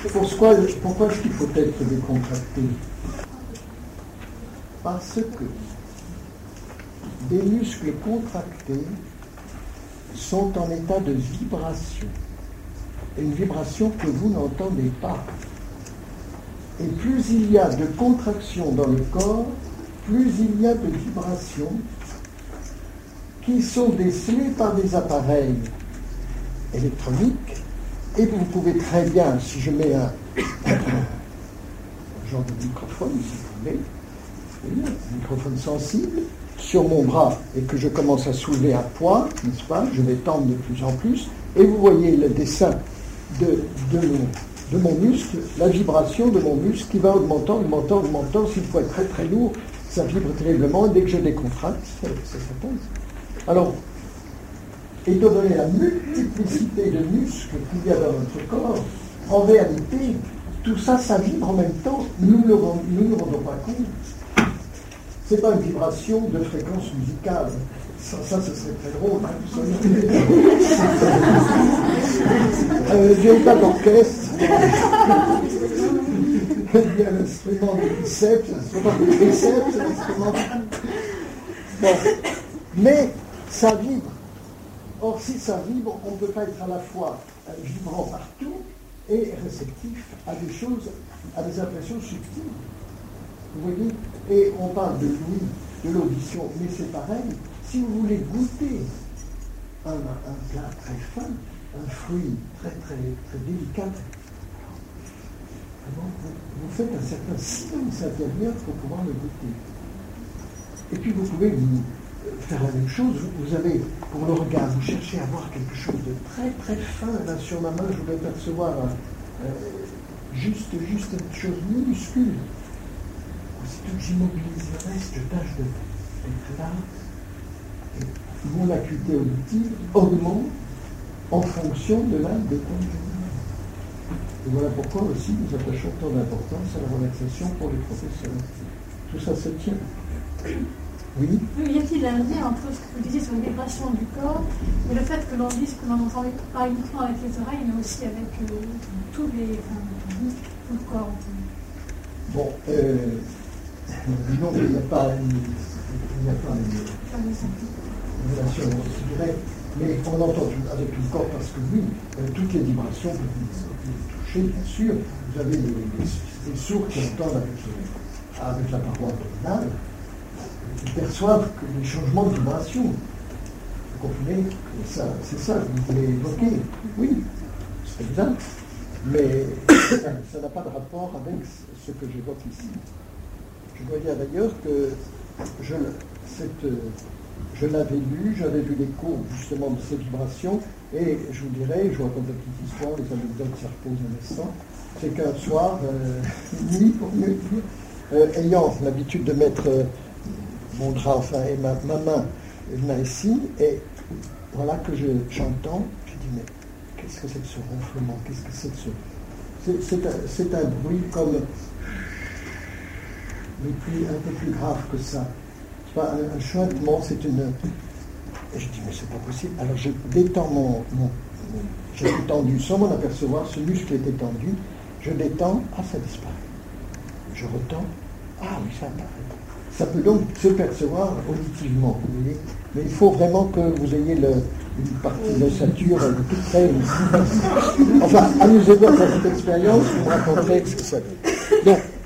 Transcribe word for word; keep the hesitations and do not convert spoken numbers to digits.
Pourquoi, pourquoi est-ce qu'il faut être décontracté? Parce que des muscles contractés sont en état de vibration. Et une vibration que vous n'entendez pas. Et plus il y a de contraction dans le corps, plus il y a de vibrations qui sont décelées par des appareils électroniques. Et vous pouvez très bien, si je mets un, un genre de microphone, si vous voulez, un microphone sensible, sur mon bras, et que je commence à soulever un poids, n'est-ce pas, je vais tendre de plus en plus, et vous voyez le dessin de, de, mon, de mon muscle, la vibration de mon muscle qui va augmentant, augmentant, augmentant. S'il faut être très très lourd, ça vibre terriblement, et dès que je décontracte, ça, ça s'appose. Alors, étant donné la multiplicité de muscles qu'il y a dans notre corps, en réalité, tout ça, ça vibre en même temps, nous ne nous, nous rendons pas compte. Ce n'est pas une vibration de fréquence musicale. Ça, ça ce serait très drôle. Hein, euh, il n'y a pas d'orchestre. Il y a l'instrument de biceps, l'instrument de triceps, l'instrument de... Bon. Mais ça vibre. Or, si ça vibre, on ne peut pas être à la fois vibrant partout et réceptif à des choses, à des impressions subtiles. Vous voyez? Et on parle de l'ouïe, de l'audition, mais c'est pareil. Si vous voulez goûter un, un plat très fin, un fruit très très très délicat, alors vous, vous faites un certain silence intérieur pour pouvoir le goûter. Et puis vous pouvez vous faire la même chose. Vous, vous avez, pour le regard, vous cherchez à voir quelque chose de très très fin. Là sur ma main, je voudrais percevoir euh, juste, juste une chose minuscule. Aussitôt que j'immobilise le reste, je tâche d'être là. Et mon acuité auditive augmente en fonction de la détente. Et voilà pourquoi aussi nous attachons tant d'importance à la relaxation pour les professeurs. Tout ça se tient. Oui. Y a-t-il un lien entre ce que vous disiez sur les vibrations du corps et le fait que l'on dise que l'on n'entend pas uniquement avec les oreilles, mais aussi avec euh, tous les, enfin, tout le corps? Bon, euh, non, il n'y a pas une, il n'y a pas une, une relation directe, mais on entend avec le corps parce que oui, euh, toutes les vibrations que vous, vous touchez, bien sûr, vous avez des, des, des sourds qui entendent avec, le, avec la paroi abdominale. Ils perçoivent que les changements de vibration. Vous comprenez? Ça, c'est ça que vous voulez évoquer. Oui, c'est exact. Mais ça n'a pas de rapport avec ce que j'évoque ici. Je dois dire d'ailleurs que je, cette, je l'avais lu, j'avais vu les cours justement de ces vibrations, et je vous dirais, je vous raconte une petite histoire, les anecdotes s'y reposent un instant, c'est qu'un soir, euh, nuit pour mieux dire, euh, ayant l'habitude de mettre euh, mon drap, enfin, et ma, ma main là ici, et voilà que je, j'entends, je dis, mais qu'est-ce que c'est que ce ronflement? Qu'est-ce que c'est que ce... C'est, c'est, un, c'est un bruit comme... mais plus, un peu plus grave que ça. C'est pas un, un chuintement, c'est une... Et je dis, mais c'est pas possible. Alors je détends mon... mon, mon j'ai détendu sans m'en apercevoir, ce muscle était tendu, je détends, ah, ça disparaît. Je retends, ah oui, ça apparaît. Ça peut donc se percevoir auditivement, vous voyez. Mais il faut vraiment que vous ayez le, une partie de l'ossature toute près. Enfin, amusez-vous à faire cette expérience, vous me raconterez ce que ça donne. Donc,